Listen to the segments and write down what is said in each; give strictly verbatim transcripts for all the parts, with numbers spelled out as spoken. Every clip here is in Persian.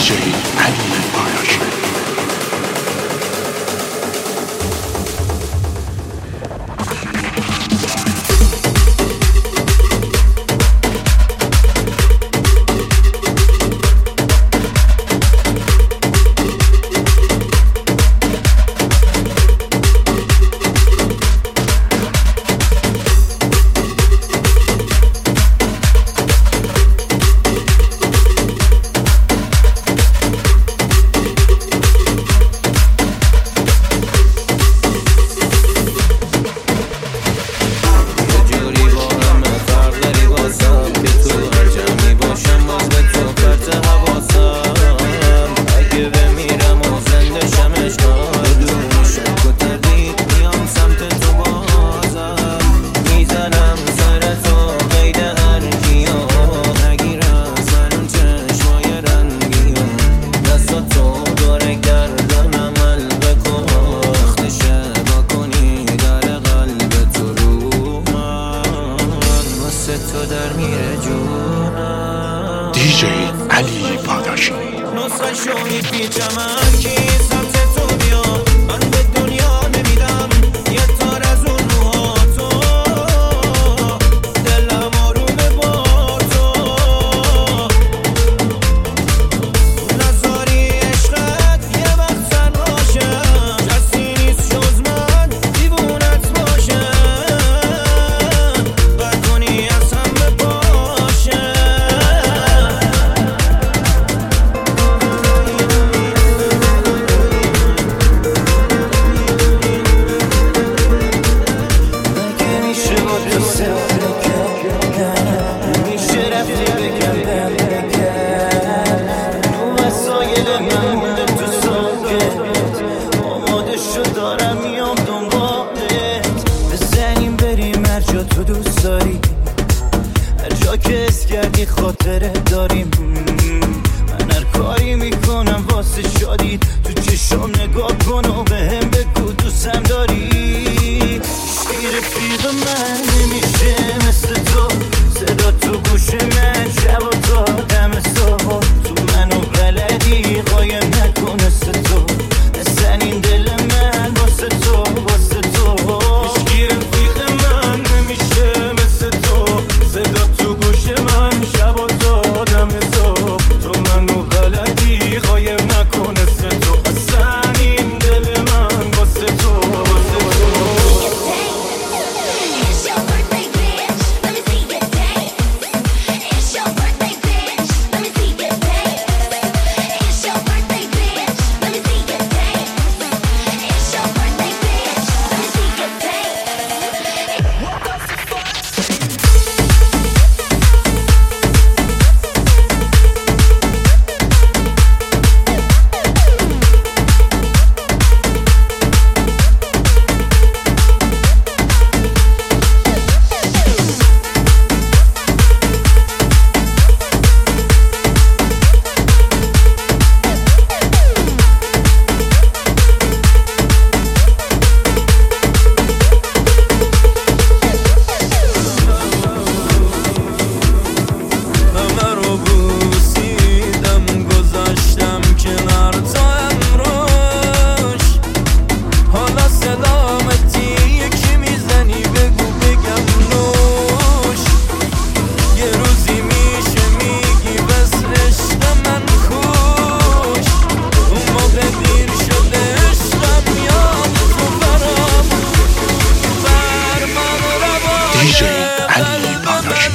دیجی علی پاداشی. دیجی علی پاداشی. نسخه شو میپیچم هرکی سمت تو بیا، من به دنیا نمیدم یه تار از اون موها تو، دلم آرومه با تو، نذاری عشقت یه وقت سر باشم، کسی نیست جز من دیوونت باشم، بد کنی از هم بپاشم. تو دوست داری هر جا که اس کردی خاطره داریم، من هر کاری میکنم واسه شادی، تو چشم نگاه کن و به هم بگو دوستم داری. عشقی رفیق من نمیشه مثل تو، صدا تو گوش من شب و تا دم صبح، تو منو بلدی قایم نکن مثل تو، مثل این دل من واسه تو واسه تو. عشقی رفیق من نمیشه مثل تو، صدا تو گوش من شب و تا دم صبح، تو منو بلدی قایم نکن مثل تو، اصلا این دل من واسه تو واسه تو. دیجی علی پاداشی.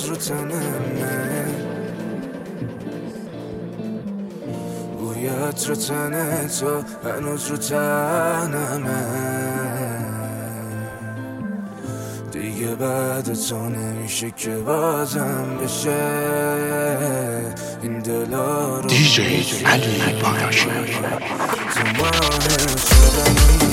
رو تنمه، بوی عطر تنه تو هنوز رو تنمه. دیگه بعد تو نمیشه که بازم بشه این دلا رو دی جی علی پاداشی. تو ماه شدنی